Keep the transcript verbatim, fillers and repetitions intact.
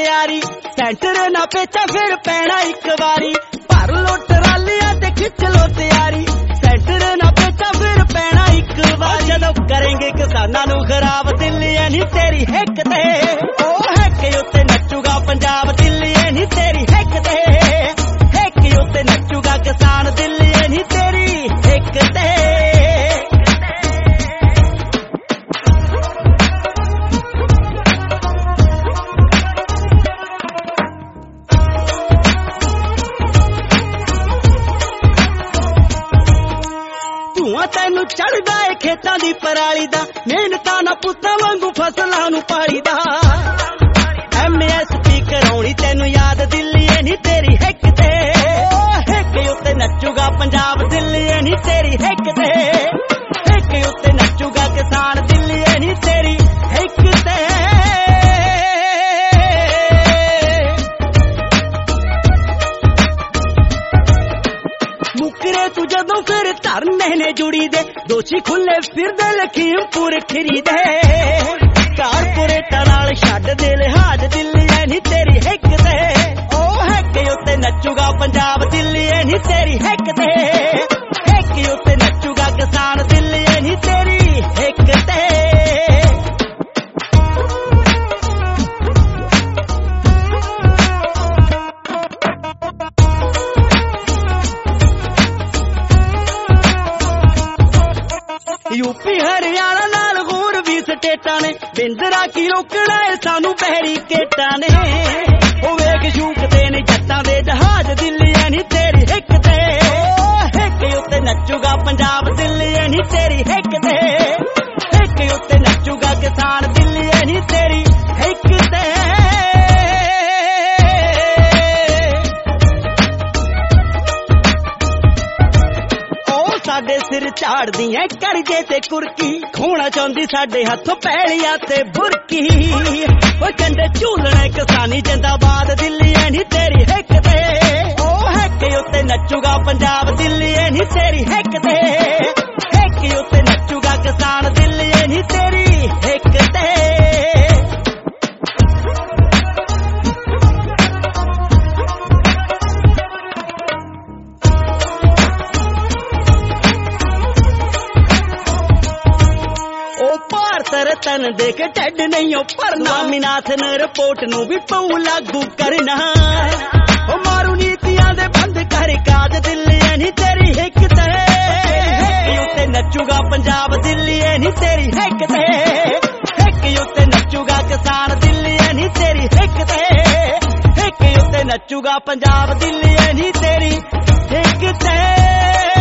ਤਿਆਰੀ ਸੈਂਟਰ ਨਾ ਪੇਚਾ ਫਿਰ ਪੈਣਾ ਇੱਕ ਵਾਰੀ ਭਰ ਲੋ ਟਰਾਲੀਆਂ ਤੇ ਖਿੱਚ ਲੋ ਤਿਆਰੀ ਸੈਂਟਰ ਨਾ ਪੇਚਾ ਫਿਰ ਪੈਣਾ ਇੱਕ ਵਾਰੀ ਜਦੋਂ ਕਰਾਂਗੇ ਕਿਸਾਨਾਂ ਨੂੰ ਖਰਾਬ ਦਿੱਲੀ ਐ ਨੀ ਤੇਰੀ ਹਿੱਕ ਤੇ ਉਹ ਹਿੱਕ ਉੱਤੇ ਨੱਚੂਗਾ ਪੰਜਾਬ ਦਿੱਲੀ ਐ ਨੀ ਤੇਰੀ ਹਿੱਕ ਤੇ ਹਿੱਕ ਉੱਤੇ ਨੱਚੂਗਾ ਕਿਸਾਨ ਦਿੱਲੀ ਐ ਨੀ ਤੇਰੀ ਹਿੱਕ ਤੇ ਤੈਨੂੰ ਚੜਦਾ ਏ ਖੇਤਾਂ ਦੀ ਪਰਾਲੀ ਦਾ ਮਿਹਨਤਾਂ ਨਾ ਪੁੱਤਾਂ ਵਾਂਗੂ ਫਸਲਾਂ ਨੂੰ ਪਾਲੀਦਾ ਐਮ ਐਸ ਪੀ ਕਰਾਉਣੀ ਤੈਨੂੰ ਯਾਦ ਦਿੱਲੀ ਐ ਨੀ ਤੇਰੀ ਹਿੱਕ ਤੇ ਹਿੱਕ ਉੱਤੇ ਨੱਚੂਗਾ ਪੰਜਾਬ ਦਿੱਲੀ ਐ ਨੀ ਤੇਰੀ ਹਿੱਕ ਤੇ ਹਿੱਕ ਉੱਤੇ ਨੱਚੂਗਾ ਕਿਸਾਨ ਦਿੱਲੀ ਐ ਨੀ ਤੇਰੀ ਹਿੱਕ ਤੇ ਮੁਕਰੇ ਤੂੰ ਜਦੋਂ ਫਿਰ ਧਰਨੇ ਨੇ ਜੁੜੀ ਦੇ ਦੋਸ਼ੀ ਖੁੱਲੇ ਫਿਰਦੇ ਲਖੀਮਪੁਰ ਖਰੀਦੇ ਕਾਰਪੋਰੇਟਾਂ ਨਾਲ ਛੱਡ ਦੇ ਲਿਹਾਜ਼ ਦਿੱਲੀ ਐ ਨੀ ਤੇਰੀ ਹਿੱਕ ਤੇ ਉਹ ਹਿੱਕ ਉੱਤੇ ਨੱਚੂਗਾ ਪੰਜਾਬ ਦਿੱਲੀ ਐ ਨੀ ਤੇਰੀ ਹਿੱਕ ਤੇ ਹਿੱਕ ਉੱਤੇ ਨੱਚੂਗਾ ਕਿਸਾਨ ਦਿੱਲੀ ਐ ਨੀ ਤੇਰੀ ਹਿੱਕ ਤੇ यूपी हरियाणा नाल होर भी स्टेटां ने बिंदरा की रोकना है सानू बैरीकेटां ने ओ वेख शूकदे ने जट्टां दे जहाज दिल्ली ऐ नी तेरी हिक ते हिक उत्ते नच्चूगा पंजाब दिल्ली ऐ नी तेरी हिक ते हिक उत्ते नच्चूगा किसान दिल्ली ऐ नी तेरी हिक ते ਸਾਡੇ ਸਿਰ ਝਾੜਦੀ ਐ ਕਰਜੇ ਤੇ ਕੁਰਕੀ ਖੋਣਾ ਚਾਹੁੰਦੀ ਸਾਡੇ ਹੱਥੋਂ ਪੈਲੀਆਂ ਤੇ ਬੁਰਕੀ ਓ ਕੰਡੇ ਝੂਲਣੇ ਕਿਸਾਨੀ ਜਿੰਦਾਬਾਦ ਦਿੱਲੀ ਐ ਨੀ ਤੇਰੀ ਹਿੱਕ ਤੇ ਉਹ ਹਿੱਕ ਉੱਤੇ ਨੱਚੂਗਾ ਪੰਜਾਬ ਦਿੱਲੀ ਐ ਨੀ ਤੇਰੀ ਹਿੱਕ ਤੇ ਹਿੱਕ ਉੱਤੇ ਨੱਚੂਗਾ ਕਿਸਾਨ ਦਿੱਲੀ ਐ ਨੀ ਤੇਰੀ ਹਿੱਕ ਤੇ रतन देख ढड नहीं भरना मीनाथन रिपोर्ट नू भी पऊ लागू करना ओ मारू नीतियां दे बंद कर काज दिल्ली ऐ नी तेरी हिक ते हिक उत्ते नच्चूगा पंजाब दिल्ली ऐ नी तेरी हिक ते हिक उत्ते नच्चूगा किसान दिल्ली ऐ नी तेरी हिक ते हिक उत्ते नच्चूगा पंजाब दिल्ली ऐ नी तेरी हिक ते